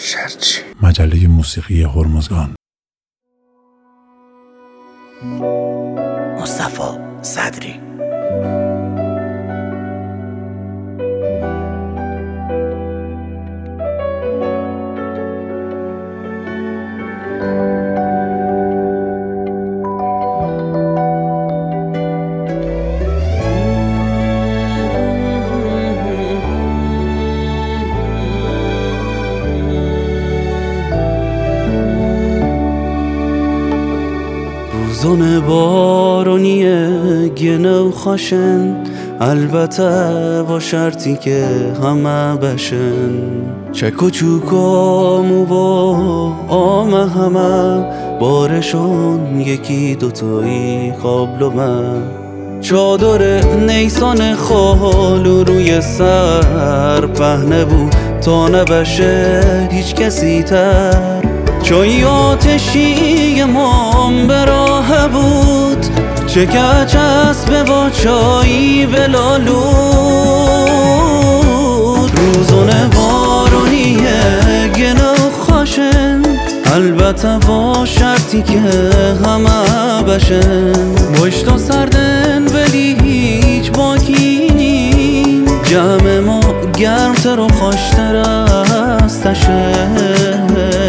شرچی. مجله موسیقی هرمزگان. مصطفی صدری. روزون بارونیه گنه و خاشن، البته با شرطی که همه بشن. چک و چوکامو با آمه همه بارشون یکی دوتایی قابل و من. چادر نیسان خالو روی سر پهنه بود تا نبشه هیچ کسی تر. چای آتشی مام به راه بود، چکه چسب با چایی بلالود. روزون بارونیه گنه و خاشن، البته با شرطی که همه بشن. مشتا سردن ولی هیچ باکی نین، جمع ما گرمتر و خوشتر از تشن.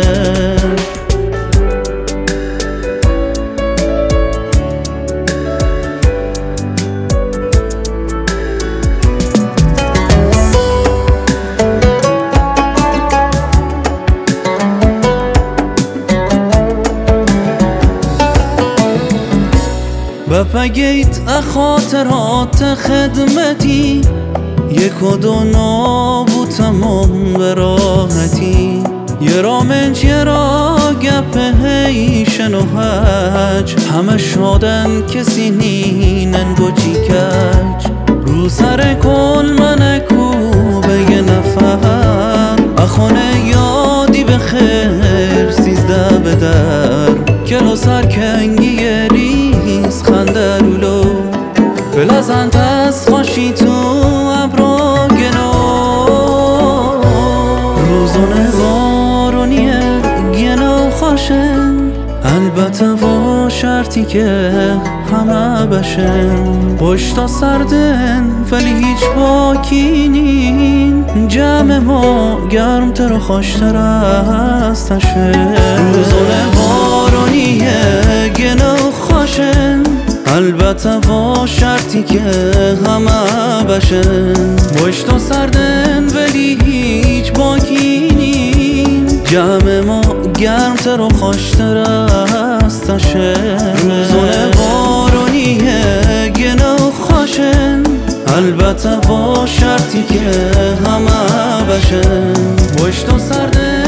بپگیت خاطرات خدمتی، یک و دو نابود تمام به راحتی. یه را منچ یه را گپ هیشن و هج، همه شادن کسی نینن گو چی کج. رو سر کل من کوبه یه نفر، اخونه یادی به خیر 13 به در. کلو سرکنگی ریز خندرولو، بلزند از خوشی تو ابرا گنو. روزون بارونیه گنه و خاشن، البته با شرطی که همه بشن. پشتا سردن ولی هیچ باکی نین، جمع ما گرمتر و خوشتر از تشن. روزون بارونیه گنه و خاشن، البته با شرطی که همه بشن. پشتا سردن ولی هیچ باکی نین، جمع ما گرمتر و خوشتر از تشن. روزون بارونیه گنه و خاشن، البته با شرطی که همه بشن. پشتا سردن